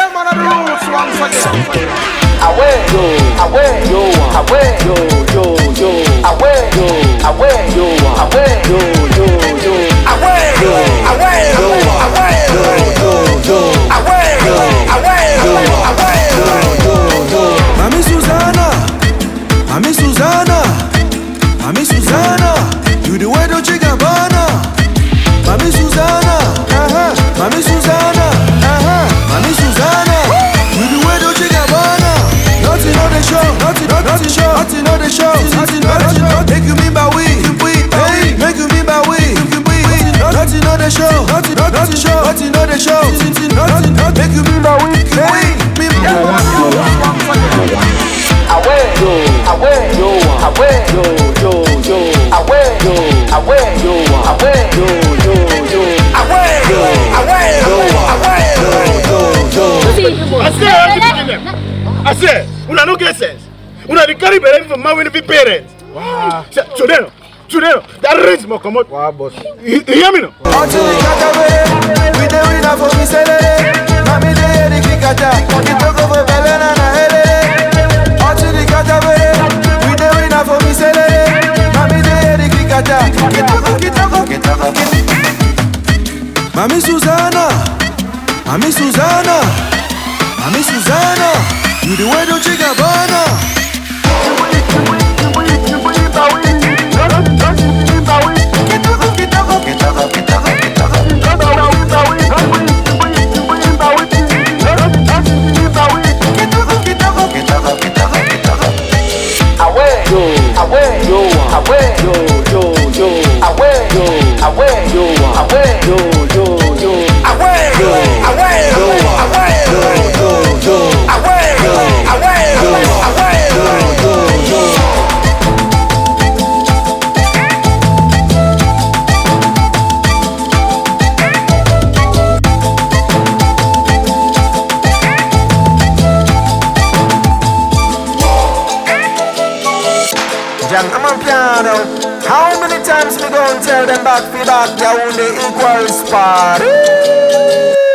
man of the roots once again. Away, yo, away, yo, away, yo, yo, yo, away, yo, away, yo, away, yo, yo, yo, away, yo, away, yo, away, yo, yo, yo, away, yo, away, yo, away, yo, yo. Mami Susanna, Mami Susanna, Mami Susanna, you the way don't you Gabbana. Mami Susanna, Mami Susanna, Mami Susanna, you the way don't you Gabbana. Nothing on the show, nothing on the show, nothing on the show, nothing on the show. Make you mean by we, hey, make you mean by we. Nothing on the show, nothing on the show, nothing on the show, nothing, make you mean by we, hey, mean by we. Away, yo, away, yo, away, yo, yo, yo, away, yo, away, yo, away, yo, yo, yo, away, yo, away, yo, away, yo, yo, yo. I say, una no get sense. Una the carry belay for my winning parents. Wow. Today, that raise more come out. Wow, boss. You hear me now? Until we got away, we the winner for me say, Mami dey the kick attack, you talk over Belena na hele. Until we got away, we the winner for me say, Mami dey the kick attack, you talk. Mami Susanna, Mami Susanna, Mami Susanna, you the way don't you Gabbana. Away, yo, away, yo, away, yo, yo, yo, away, yo, away, yo, away, yo, yo, yo, away, yo, away, yo, away, yo, yo, yo, away, yo, away, yo, away, yo, yo, yo. I'm a piano. How many times we gonna tell them back, yeah, only equal spot?